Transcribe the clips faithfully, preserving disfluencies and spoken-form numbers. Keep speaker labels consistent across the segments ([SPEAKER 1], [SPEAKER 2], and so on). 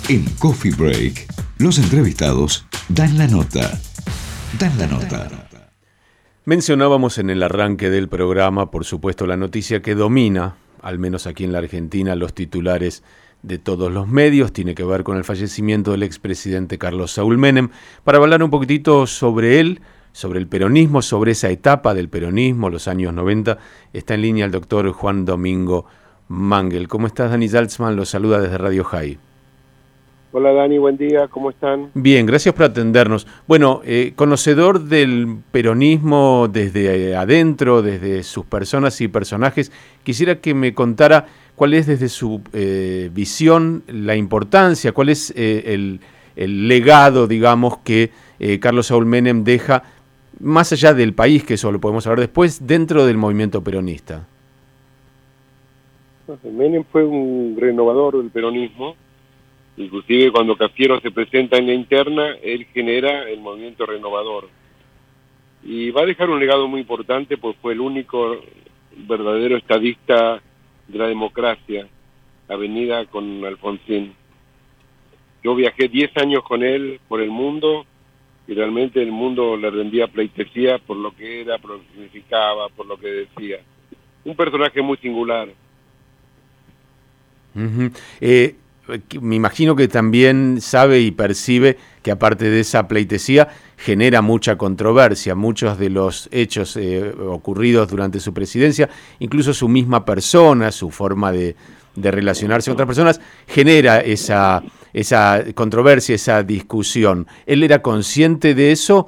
[SPEAKER 1] En Coffee Break, los entrevistados dan la nota. Dan la nota.
[SPEAKER 2] Mencionábamos en el arranque del programa, por supuesto, la noticia que domina, al menos aquí en la Argentina, los titulares de todos los medios. Tiene que ver con el fallecimiento del expresidente Carlos Saúl Menem. Para hablar un poquitito sobre él, sobre el peronismo, sobre esa etapa del peronismo, los años noventa, está en línea el doctor Juan Domingo Mangel. ¿Cómo estás, Dani Saltzman? Los saluda desde Radio High.
[SPEAKER 3] Hola Dani, buen día, ¿cómo están?
[SPEAKER 2] Bien, gracias por atendernos. Bueno, eh, conocedor del peronismo desde adentro, desde sus personas y personajes, quisiera que me contara cuál es desde su eh, visión la importancia, cuál es eh, el, el legado, digamos, que eh, Carlos Saúl Menem deja, más allá del país, que eso lo podemos hablar después, dentro del movimiento peronista.
[SPEAKER 3] Menem fue un renovador del peronismo. Inclusive cuando Cafiero se presenta en la interna, él genera el movimiento renovador. Y va a dejar un legado muy importante, pues fue el único verdadero estadista de la democracia, avenida con Alfonsín. Yo viajé diez años con él por el mundo, y realmente el mundo le rendía pleitesía por lo que era, por lo que significaba, por lo que decía. Un personaje muy singular.
[SPEAKER 2] Uh-huh. Eh... Me imagino que también sabe y percibe que aparte de esa pleitesía genera mucha controversia, muchos de los hechos eh, ocurridos durante su presidencia, incluso su misma persona, su forma de, de relacionarse con otras personas, genera esa, esa controversia, esa discusión. ¿Él era consciente de eso?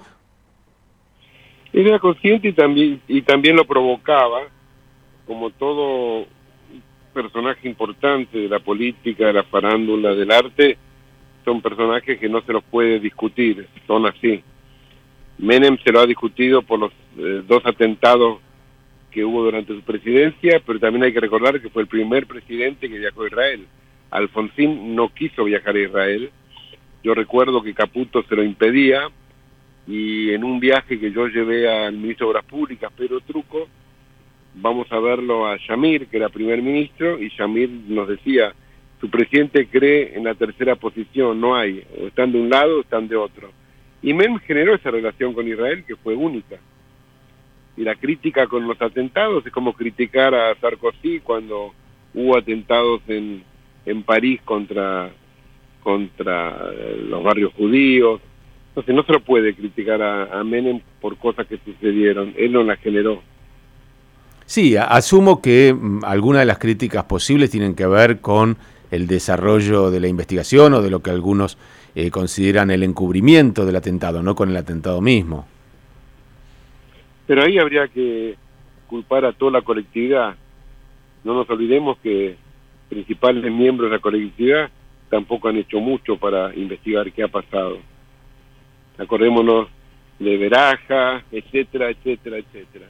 [SPEAKER 3] Él era consciente y también, y también lo provocaba, como todo personaje importante de la política, de la farándula, del arte. Son personajes que no se los puede discutir, son así. Menem se lo ha discutido por los eh, dos atentados que hubo durante su presidencia, pero también hay que recordar que fue el primer presidente que viajó a Israel. Alfonsín no quiso viajar a Israel. Yo recuerdo que Caputo se lo impedía, y en un viaje que yo llevé al ministro de Obras Públicas, Pedro Trucco, vamos a verlo a Yamir, que era primer ministro, y Yamir nos decía, su presidente cree en la tercera posición, no hay, o están de un lado o están de otro. Y Menem generó esa relación con Israel que fue única. Y la crítica con los atentados es como criticar a Sarkozy cuando hubo atentados en, en París contra, contra los barrios judíos. Entonces no se lo puede criticar a, a Menem por cosas que sucedieron, él no las generó.
[SPEAKER 2] Sí, asumo que algunas de las críticas posibles tienen que ver con el desarrollo de la investigación o de lo que algunos eh, consideran el encubrimiento del atentado, no con el atentado mismo.
[SPEAKER 3] Pero ahí habría que culpar a toda la colectividad. No nos olvidemos que principales miembros de la colectividad tampoco han hecho mucho para investigar qué ha pasado. Acordémonos de Beraja, etcétera, etcétera, etcétera.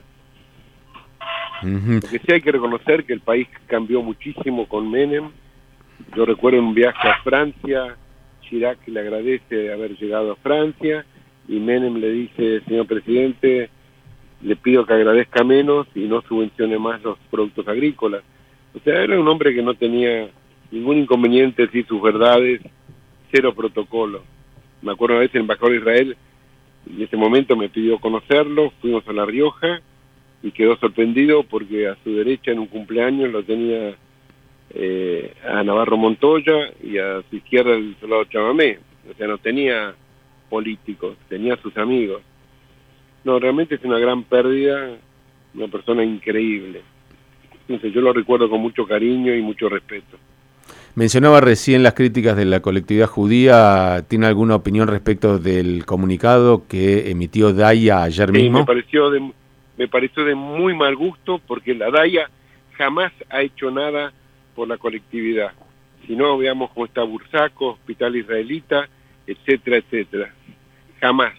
[SPEAKER 2] Uh-huh.
[SPEAKER 3] Porque sí hay que reconocer que el país cambió muchísimo con Menem. Yo recuerdo un viaje a Francia, Chirac le agradece haber llegado a Francia, y Menem le dice, señor presidente, le pido que agradezca menos y no subvencione más los productos agrícolas. O sea, era un hombre que no tenía ningún inconveniente decir sus verdades, cero protocolo. Me acuerdo una vez el embajador de Israel, en ese momento me pidió conocerlo, fuimos a La Rioja, y quedó sorprendido porque a su derecha en un cumpleaños lo tenía eh, a Navarro Montoya, y a su izquierda el soldado Chamamé. O sea, no tenía políticos, tenía sus amigos. No, realmente es una gran pérdida, una persona increíble. Entonces yo lo recuerdo con mucho cariño y mucho respeto.
[SPEAKER 2] Mencionaba recién las críticas de la colectividad judía. ¿Tiene alguna opinión respecto del comunicado que emitió Daya ayer
[SPEAKER 3] Sí,
[SPEAKER 2] mismo?
[SPEAKER 3] me pareció de... Me pareció de muy mal gusto, porque la Daya jamás ha hecho nada por la colectividad. Si no, veamos cómo está Bursaco, Hospital Israelita, etcétera, etcétera. Jamás.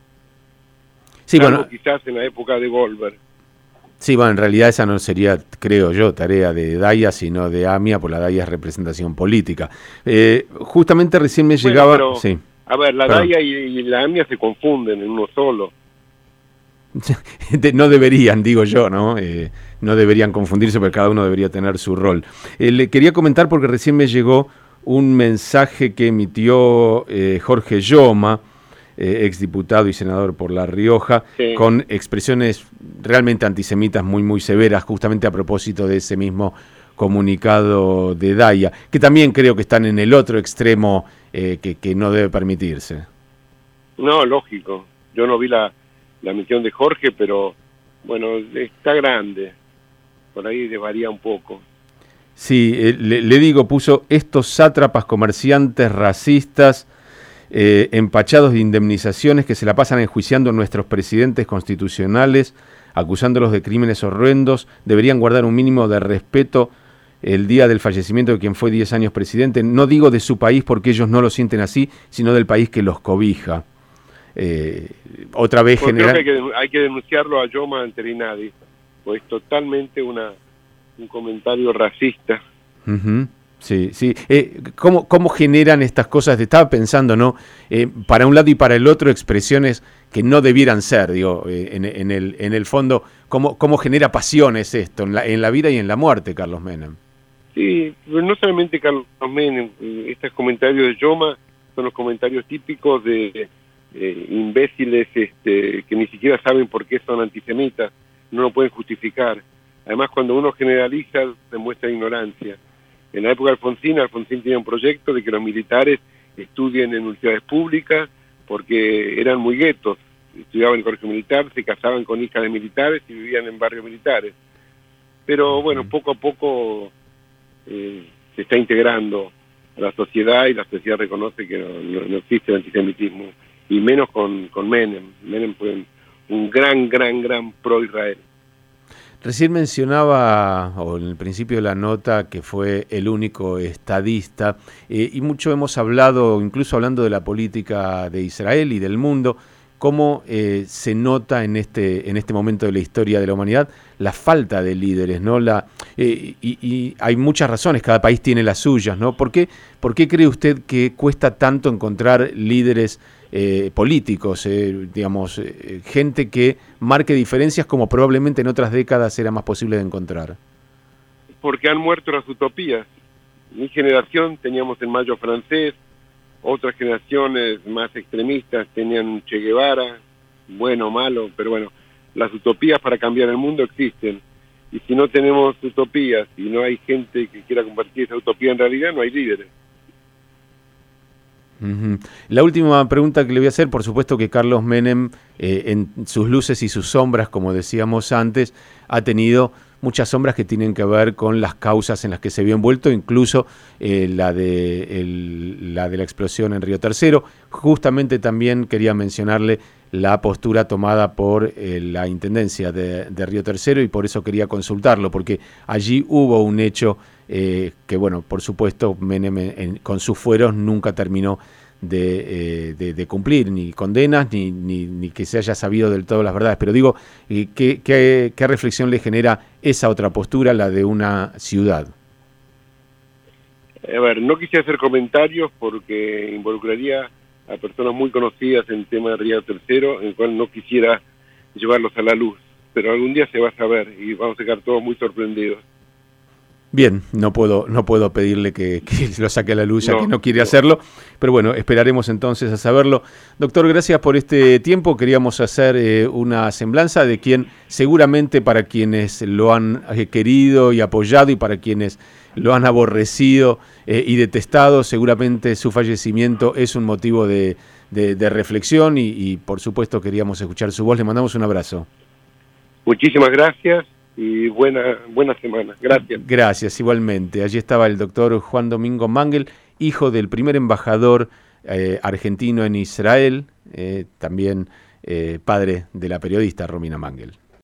[SPEAKER 2] Sí,
[SPEAKER 3] Salvo
[SPEAKER 2] bueno,
[SPEAKER 3] quizás en la época de Goldberg.
[SPEAKER 2] Sí, bueno, en realidad esa no sería, creo yo, tarea de Daya, sino de AMIA, por la Daya es representación política. Eh, justamente recién me
[SPEAKER 3] Bueno,
[SPEAKER 2] llegaba...
[SPEAKER 3] pero,
[SPEAKER 2] sí.
[SPEAKER 3] A ver, la
[SPEAKER 2] Perdón.
[SPEAKER 3] Daya y, y la AMIA se confunden en uno solo.
[SPEAKER 2] No deberían, digo yo, ¿no? Eh, no deberían confundirse, porque cada uno debería tener su rol. Eh, le quería comentar porque recién me llegó un mensaje que emitió eh, Jorge Yoma, eh, exdiputado y senador por La Rioja, sí, con expresiones realmente antisemitas muy, muy severas, justamente a propósito de ese mismo comunicado de Daya, que también creo que están en el otro extremo eh, que, que no debe permitirse.
[SPEAKER 3] No, lógico. Yo no vi la, la misión de Jorge, pero bueno, está grande. Por ahí varía un poco.
[SPEAKER 2] Sí, eh, le, le digo, puso estos sátrapas comerciantes racistas eh, empachados de indemnizaciones que se la pasan enjuiciando a nuestros presidentes constitucionales, acusándolos de crímenes horrendos, deberían guardar un mínimo de respeto el día del fallecimiento de quien fue diez años presidente. No digo de su país porque ellos no lo sienten así, sino del país que los cobija. Eh, otra vez
[SPEAKER 3] pues
[SPEAKER 2] general...
[SPEAKER 3] creo que hay, que hay que denunciarlo a Yoma ante Rinaldi, pues totalmente una un comentario racista.
[SPEAKER 2] Uh-huh. Sí, sí. Eh, ¿cómo, ¿Cómo generan estas cosas? Estaba pensando, ¿no? Eh, para un lado y para el otro, expresiones que no debieran ser, digo, eh, en, en, el, en el fondo, ¿cómo, cómo genera pasiones esto en la, en la vida y en la muerte, Carlos Menem?
[SPEAKER 3] Sí, pero no solamente Carlos Menem, estos comentarios de Yoma son los comentarios típicos de eh, imbéciles este, que ni siquiera saben por qué son antisemitas, no lo pueden justificar. Además, cuando uno generaliza, demuestra ignorancia. En la época de Alfonsín, Alfonsín tenía un proyecto de que los militares estudien en universidades públicas porque eran muy guetos. Estudiaban en el colegio militar, se casaban con hijas de militares y vivían en barrios militares. Pero bueno, poco a poco eh, se está integrando a la sociedad y la sociedad reconoce que no, no, no existe el antisemitismo. Y menos con, con Menem. Menem fue un, un gran, gran, gran pro-Israel.
[SPEAKER 2] Recién mencionaba, o en el principio de la nota, que fue el único estadista, eh, y mucho hemos hablado, incluso hablando de la política de Israel y del mundo, cómo eh, se nota en este en este momento de la historia de la humanidad la falta de líderes, ¿no? La eh, y, y hay muchas razones, cada país tiene las suyas, ¿no? ¿Por qué, por qué cree usted que cuesta tanto encontrar líderes eh, políticos, eh, digamos, eh, gente que marque diferencias como probablemente en otras décadas era más posible de encontrar?
[SPEAKER 3] Porque han muerto las utopías. Mi generación teníamos el Mayo francés, otras generaciones más extremistas tenían Che Guevara, bueno o malo, pero bueno, las utopías para cambiar el mundo existen. Y si no tenemos utopías y no hay gente que quiera compartir esa utopía en realidad, no hay líderes.
[SPEAKER 2] Uh-huh. La última pregunta que le voy a hacer, por supuesto que Carlos Menem, eh, en sus luces y sus sombras, como decíamos antes, ha tenido muchas sombras que tienen que ver con las causas en las que se vio envuelto, incluso eh, la, de, el, la de la explosión en Río Tercero. Justamente también quería mencionarle la postura tomada por eh, la Intendencia de, de Río Tercero, y por eso quería consultarlo, porque allí hubo un hecho eh, que, bueno, por supuesto, Menem en, con sus fueros nunca terminó De, eh, de, de cumplir ni condenas ni, ni, ni que se haya sabido del todo las verdades, pero digo, eh, ¿qué, qué, ¿qué reflexión le genera esa otra postura, la de una ciudad?
[SPEAKER 3] A ver, no quisiera hacer comentarios porque involucraría a personas muy conocidas en el tema de Río Tercero, en el cual no quisiera llevarlos a la luz, pero algún día se va a saber y vamos a quedar todos muy sorprendidos.
[SPEAKER 2] Bien, no puedo no puedo pedirle que, que lo saque a la luz, ya
[SPEAKER 3] no,
[SPEAKER 2] que no quiere
[SPEAKER 3] no.
[SPEAKER 2] hacerlo, pero bueno, esperaremos entonces a saberlo. Doctor, gracias por este tiempo. Queríamos hacer eh, una semblanza de quien seguramente, para quienes lo han eh, querido y apoyado y para quienes lo han aborrecido eh, y detestado, seguramente su fallecimiento es un motivo de, de, de reflexión y, y por supuesto queríamos escuchar su voz. Le mandamos un abrazo.
[SPEAKER 3] Muchísimas gracias. Y buena, buena semana. Gracias.
[SPEAKER 2] Gracias, igualmente. Allí estaba el doctor Juan Domingo Mangel, hijo del primer embajador eh, argentino en Israel, eh, también eh, padre de la periodista Romina Mangel.